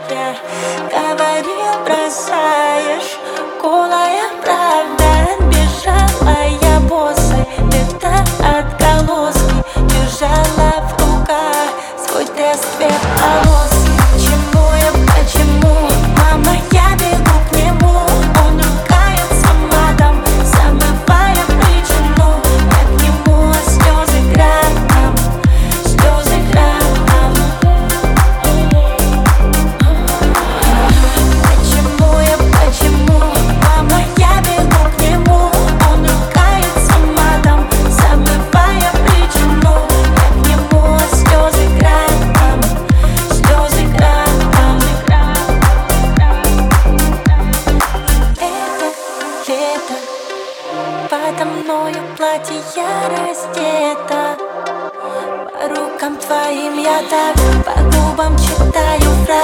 я говорил, бросаешь. Голая правда, бежала я босой, где-то отголоски. Держала в руках свой тест полоски. Почему, мама, я бегу к нему? Он ругается матом, забывая причину. Я к нему, а слезы градом, слезы градом. Почему, мама, я бегу к нему? Он ругается матом, забывая причину. Я к нему, а слезы градом, слезы градом. Это лето, подо мною платье я раздета. По рукам твоим я так, по губам читаю фразы.